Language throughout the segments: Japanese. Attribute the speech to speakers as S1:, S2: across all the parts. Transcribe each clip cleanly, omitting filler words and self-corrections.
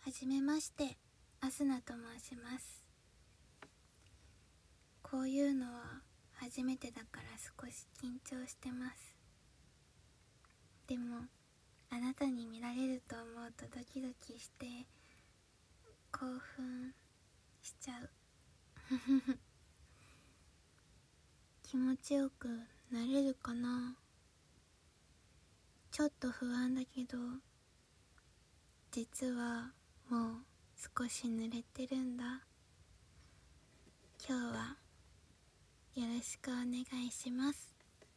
S1: はじめまして、アスナと申します。こういうのは初めてだから少し緊張してます。でも、あなたに見られると思うとドキドキして興奮しちゃう気持ちよくなれるかな。ちょっと不安だけど、実はもう少し濡れてるんだ。今日はよろしくお願いします。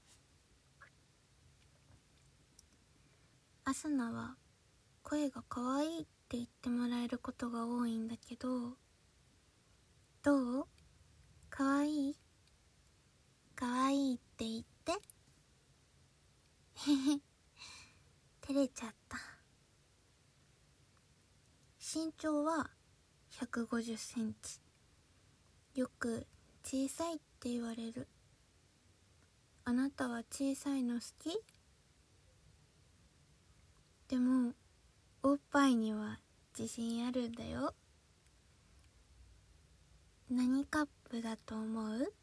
S1: アスナは声が可愛いって言ってもらえることが多いんだけど、どう？可愛い？可愛いって言って。照れちゃった。身長は150センチ。よく小さいって言われる。あなたは小さいの好き？でもおっぱいには自信あるんだよ。何カップだと思う？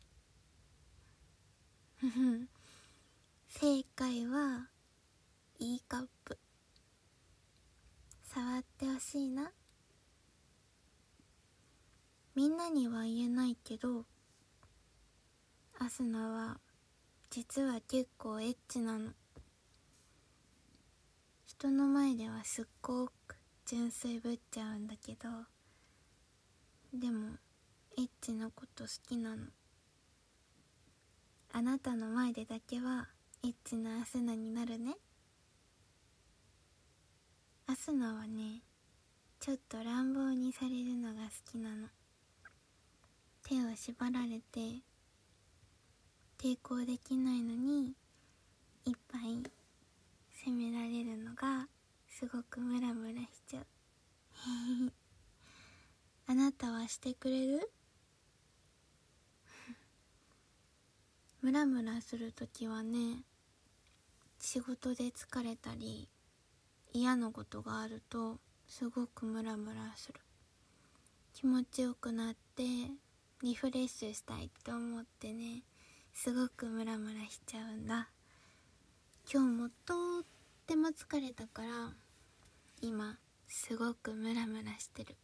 S1: 正解は E カップ。触ってほしいな。みんなには言えないけど、アスナは実は結構エッチなの。人の前ではすっごく純粋ぶっちゃうんだけど、でもエッチなこと好きなの。あなたの前でだけはエッチなアスナになるね。アスナはね、ちょっと乱暴にされるのが好きなの。手を縛られて抵抗できないのにいっぱい責められるのがすごくムラムラしちゃう。あなたはしてくれる？ムラムラするときはね、仕事で疲れたり嫌なことがあるとすごくムラムラする。気持ちよくなってリフレッシュしたいって思ってね、すごくムラムラしちゃうんだ。今日もとっても疲れたから今すごくムラムラしてる。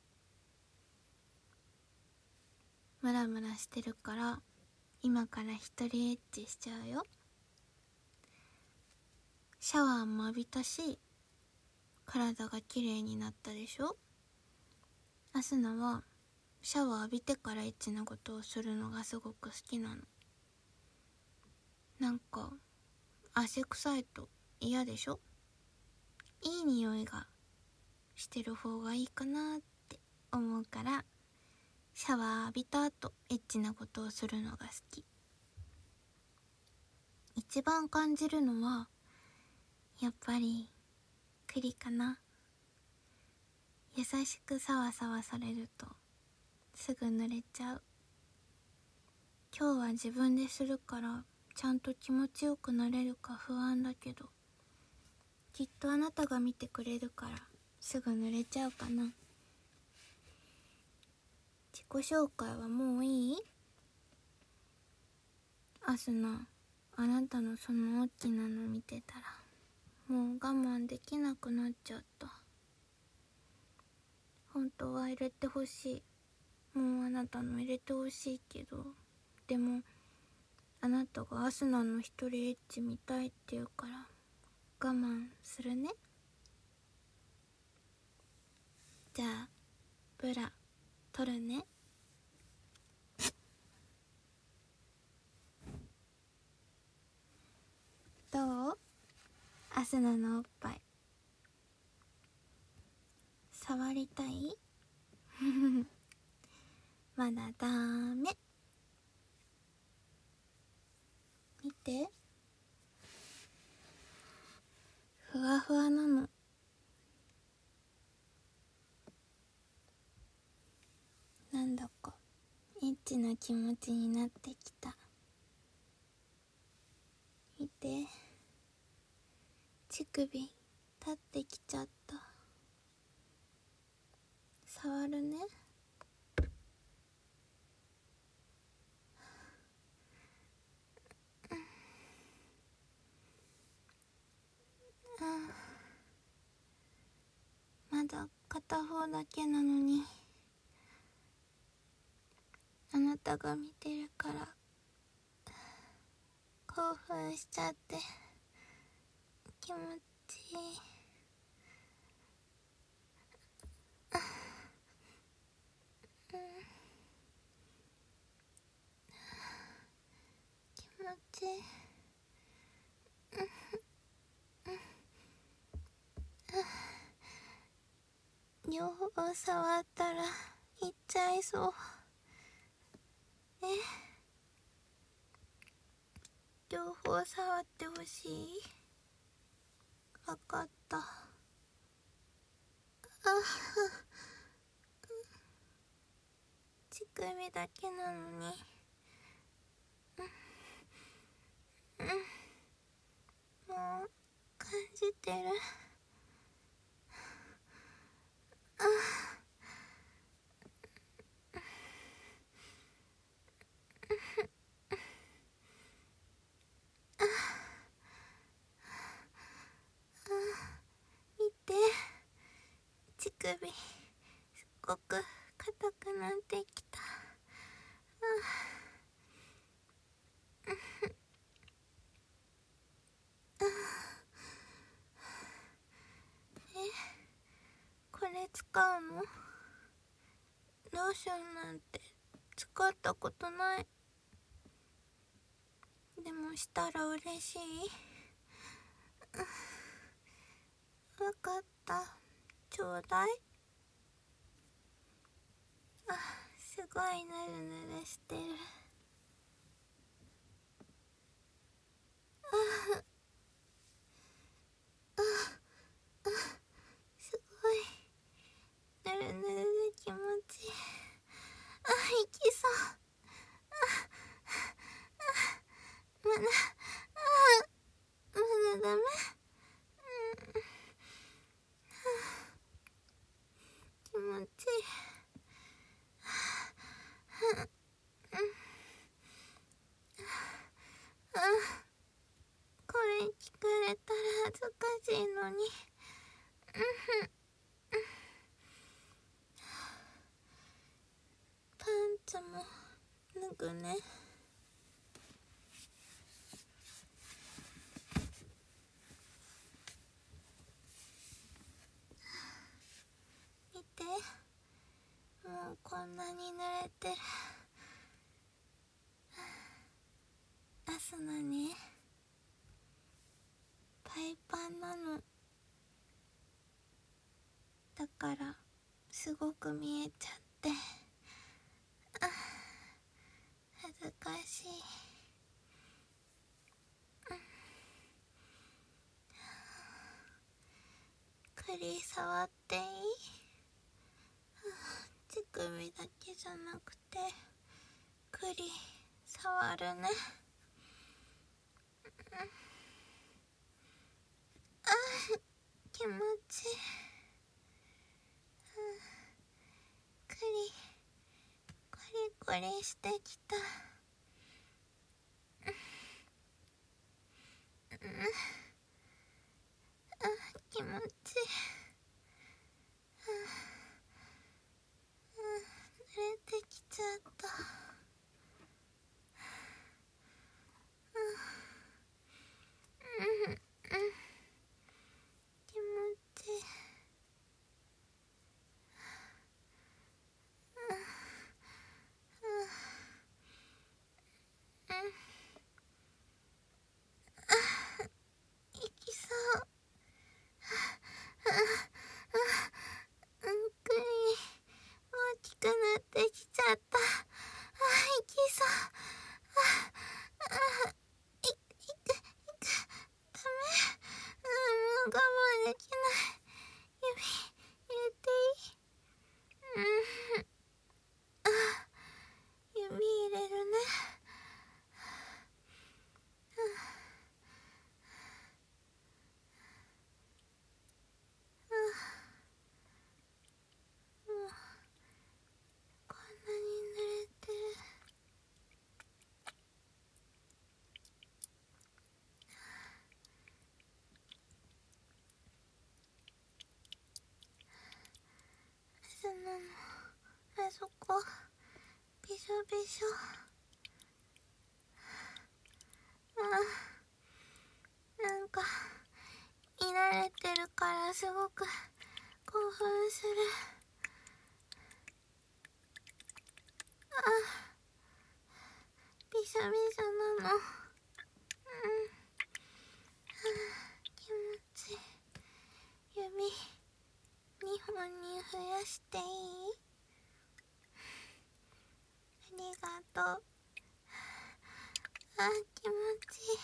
S1: ムラムラしてるから今から一人エッチしちゃうよ。シャワーも浴びたし体がきれいになったでしょ。アスナはシャワー浴びてからエッチなことをするのがすごく好きなの。なんか汗臭いと嫌でしょ。いい匂いがしてる方がいいかなって思うからシャワー浴びた後エッチなことをするのが好き。一番感じるのはやっぱり栗かな。優しくサワサワされるとすぐ濡れちゃう。今日は自分でするからちゃんと気持ちよくなれるか不安だけど、きっとあなたが見てくれるからすぐ濡れちゃうかな。自己紹介はもういい？アスナ、あなたのその大きなの見てたらもう我慢できなくなっちゃった。本当は入れてほしい。もうあなたの入れてほしいけど、でもあなたがアスナの一人エッチ見たいって言うから我慢するね。じゃあブラ取るね。どう？アスナのおっぱい触りたい？まだダメ。見て、ふわふわなの。なんだかエッチな気持ちになってきた。見て、乳首立ってきちゃった。 触るね。まだ片方だけなのにあなたが見てるから興奮しちゃって気持ちいい。気持ちいい。両方触ったらいっちゃいそう。両方触ってほしい。わかった。乳首だけなのに。もう感じてる。見て、乳首すっごく硬くなってきた。これ使うの？ローションなんて使ったことない。でもしたら嬉しい。わかった。ちょうだい。すごいぬるぬるしてる。すごいぬるぬるで気持ちいい。いきそう。まだダメ。気持ちいい。これ聞かれたら恥ずかしいのに。パンツも脱ぐね。見て、もうこんなに濡れてる。アスナね、パイパンなの。だからすごく見えちゃって恥ずかしい。栗触っていい？乳首だけじゃなくて栗触るね。気持ちいい。コリコリしてきた。気持ちいい。濡れてきちゃった。気持ちいい。 そこびしょびしょ。なんかいられてるからすごく興奮する。びしょびしょなの。気持ちいい。指2本に増やしていい？ありがとう。気持ちいい。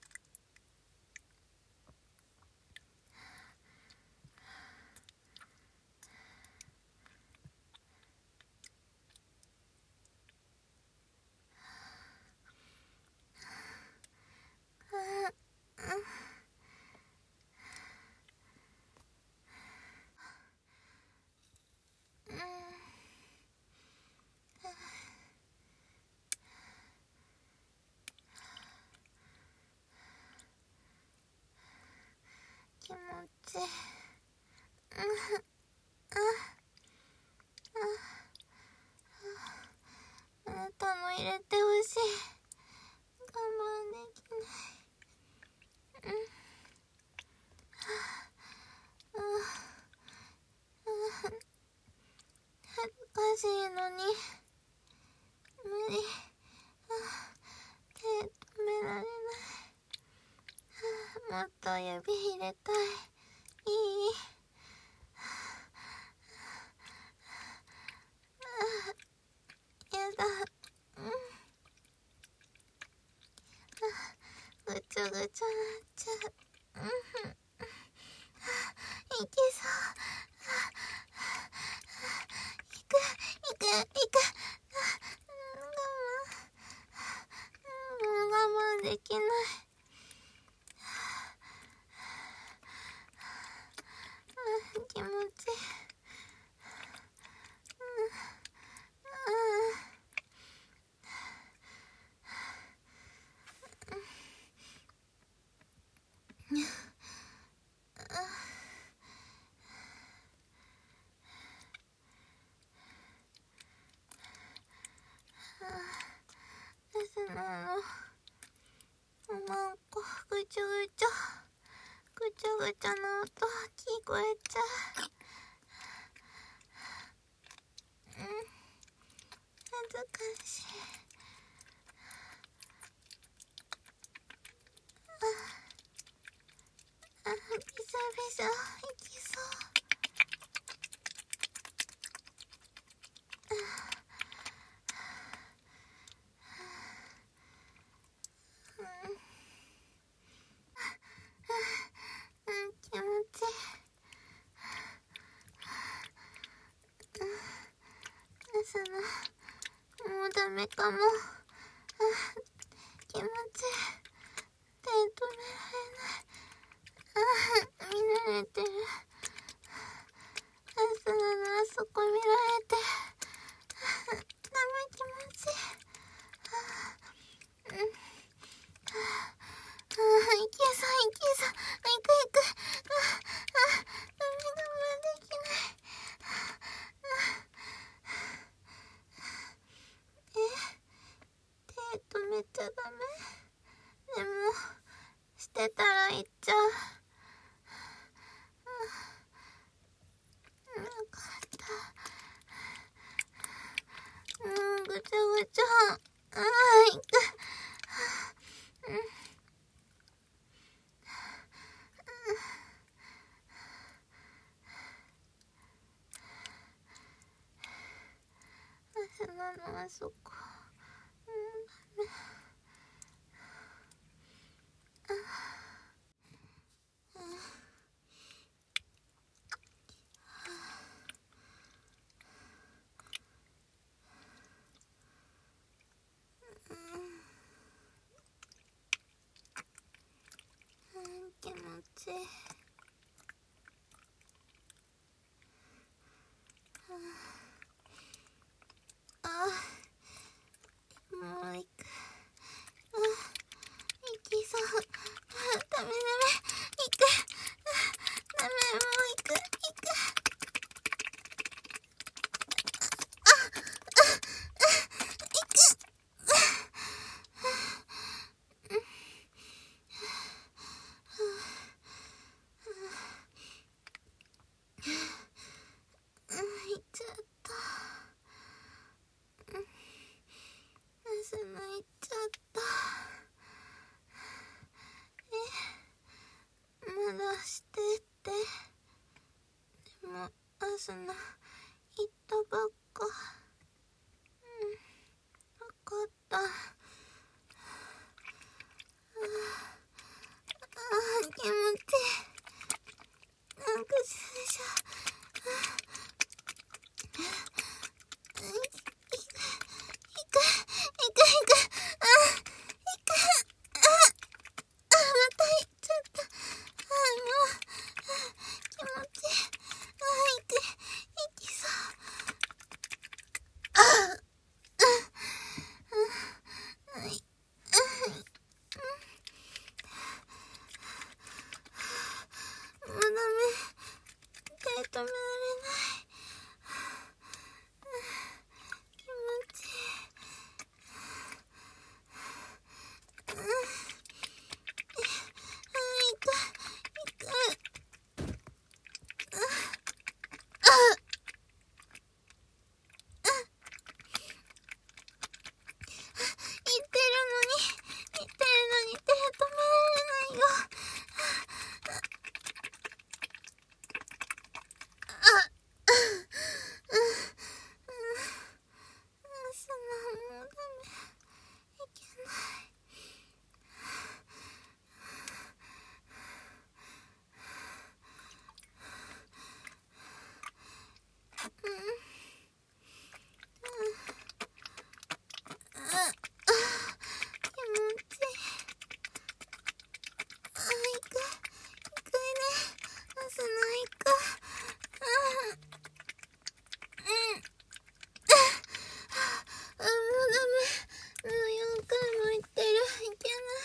S1: 気持ちいい。あなたも入れてほしい。我慢できない。恥ずかしいのに無理。手止められない。もっと指入れたい。いい？やだ。ぐちゃぐちゃなっちゃう。いけそう。いく。もう我慢できない。気持ちいい。ですなの。なんかぐちゃぐちゃな音聞こえちゃう。恥ずかしい。びしょびしょいきそう。気持ちいい。ですな。もうダメかも。気持ちいい。手止められない。見られてる。ですなのあそこ見られて。ダメ。気持ちいい。いけそう。行く。ダメ我慢できない。手止めちゃダメ。でもしてたら行っちゃう。なかった。ぐちゃぐちゃ。行く。なのあそこ。ダメ。気持ちいい。 言ったばっか。わかった。気持ちいい。なんかしゃしゃ。止められない。気持ちいい。痛い。言ってるのに手止められないよ。もうダメ。いけない。気持ちいい。行くね。アスナ行く。もうダメ。もう4回も行ってる。いけない。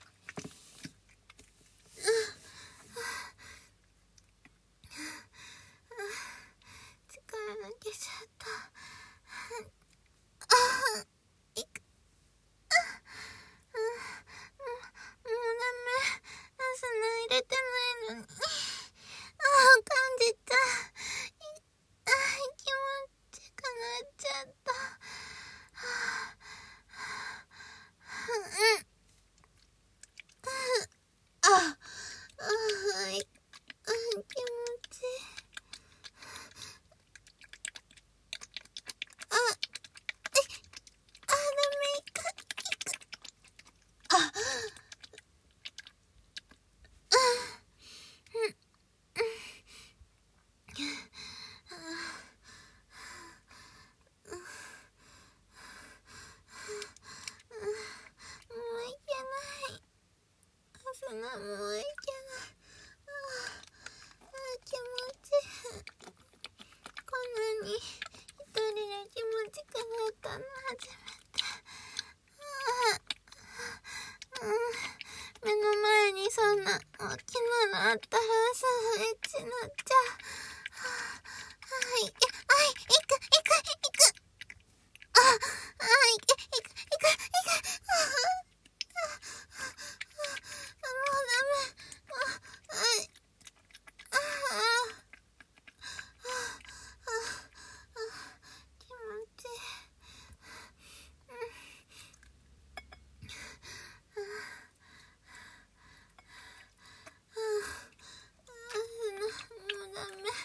S1: 力抜けちゃった。いく。もうダメ。アスナ入れてないのに。感じた。気持ちくなっちゃった。気持ちいい。ダメ。行く。もういけない。アスナもういけない。気持ちいい。こんなに一人で気持ちくなったの初めて。目の前にそんな大きなのあったらすぐエッチになっちゃう。行く。もうダメ。気持ちいい。もうダメ。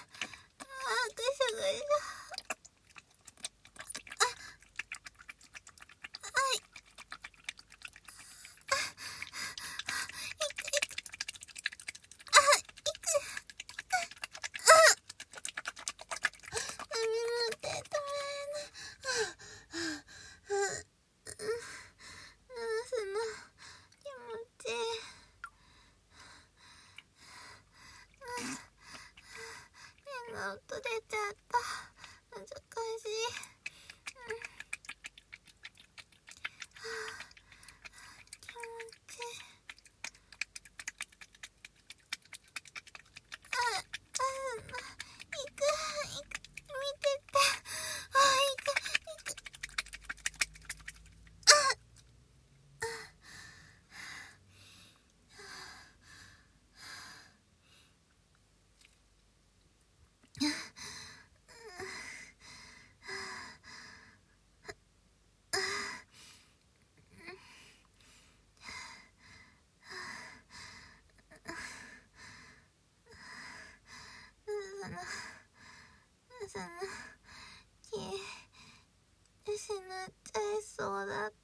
S1: っちゃいそうだった。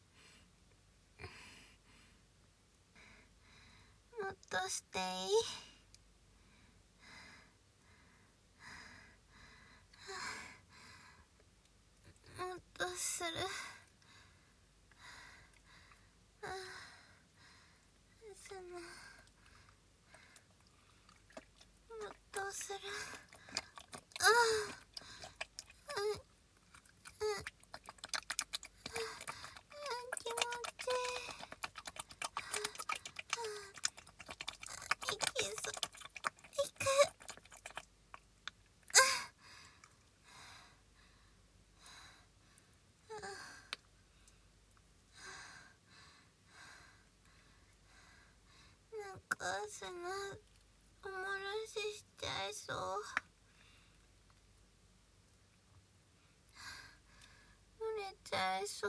S1: もっとしていい？もっとする。もっとする。気持ちいい。いきそう。いく。なんか砂おもらししちゃいそう。漏れちゃいそう。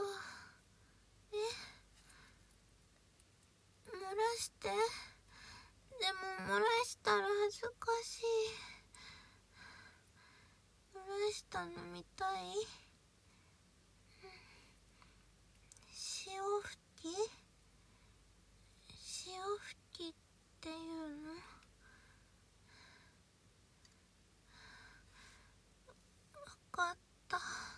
S1: 漏らして。でも漏らしたら恥ずかしい。漏らしたの見たい？潮吹き？潮吹きっていうの？わかった。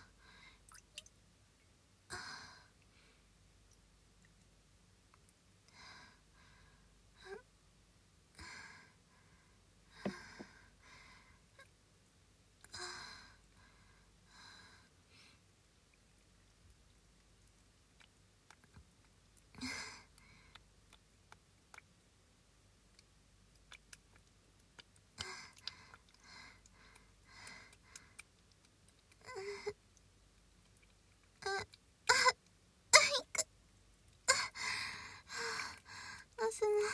S1: 砂漏れ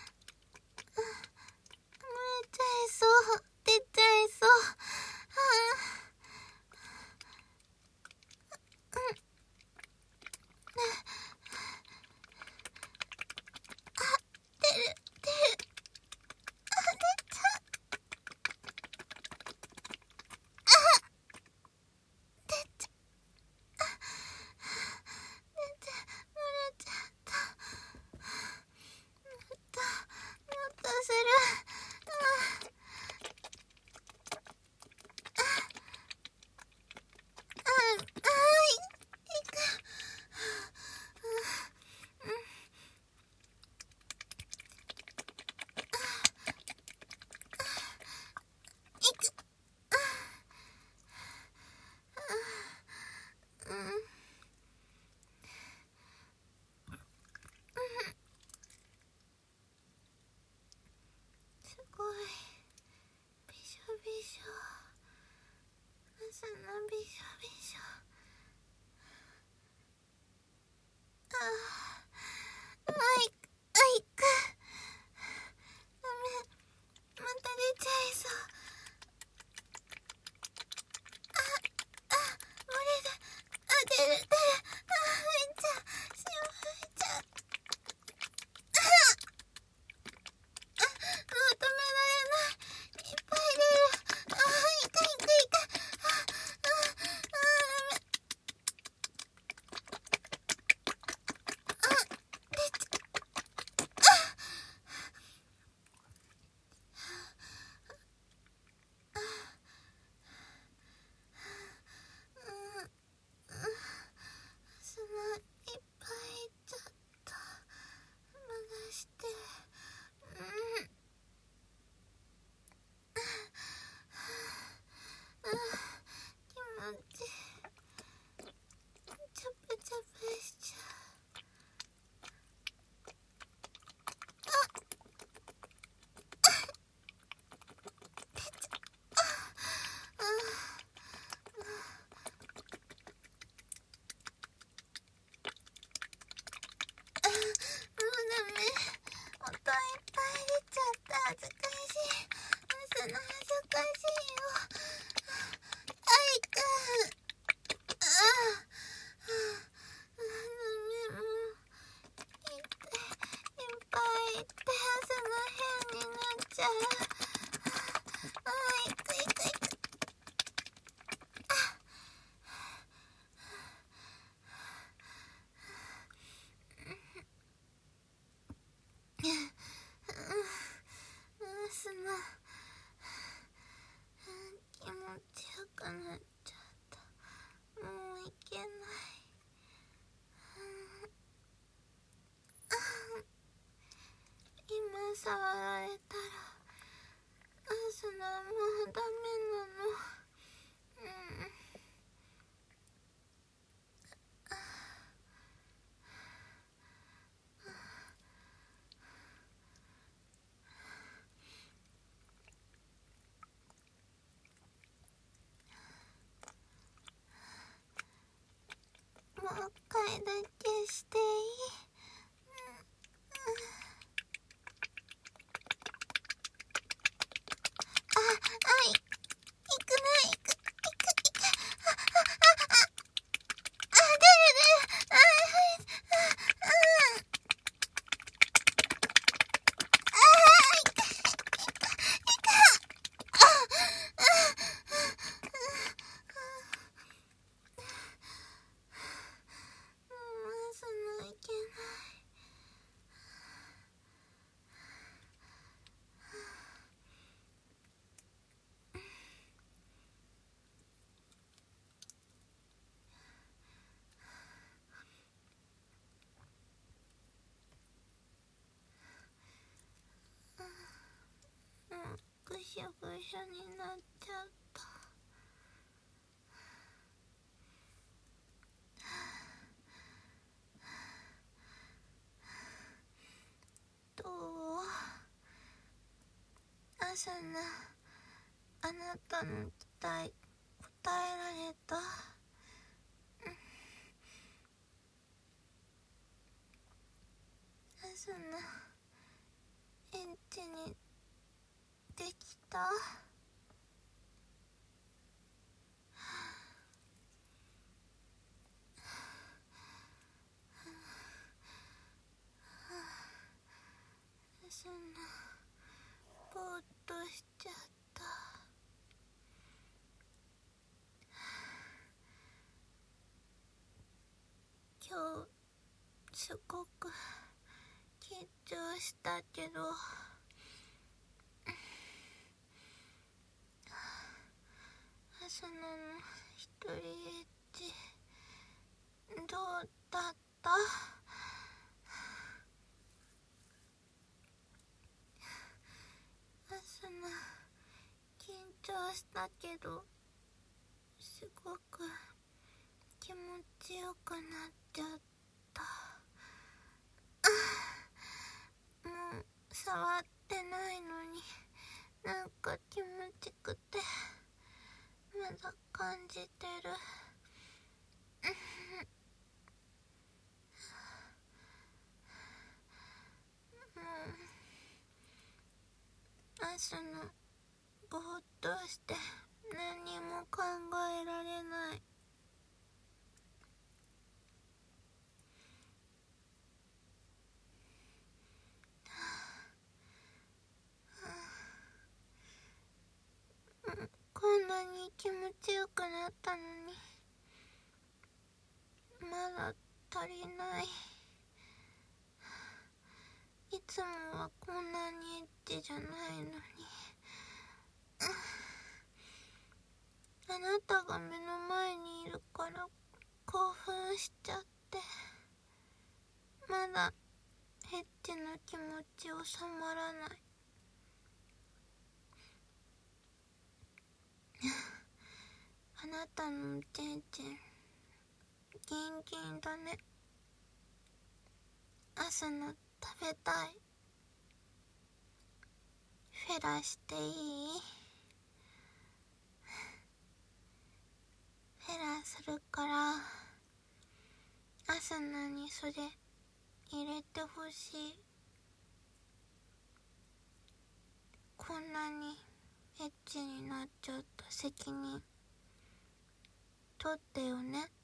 S1: ちゃいそう。出ちゃいそう。出る。する。すごい。びしょびしょ。砂びしょびしょ。いく。ダメ。また出ちゃいそう。漏れる。出る。めっちゃしまいちゃう。もう止められない。いっぱい出る。いか。出ちゃいだけしていい？いくね、いく。出る。そのいけない。ぐしょぐしょになっちゃった。どう？朝のあなたの期待答えられた？朝のエッチにできた？朝のぼーっとしちゃった。今日すごく緊張したけど、朝の一人エッチどうだった？朝の緊張したけどすごく気持ちよくなっちゃった。もう触ってないのになんか気持ちくてまだ感じてる。もう朝のぼーっとして何も考えられない。こんなに気持ちよくなったのにまだ足りない。いつもはこんなにエッチじゃないのに。あなたが目の前にいるから興奮しちゃって、まだエッチな気持ち収まらない。あなたのおちんちんギンギンだね。朝の食べたい。フェラしていい？フェラするから朝のにそれ入れてほしい。こんなにエッチになっちゃった責任取ってよね。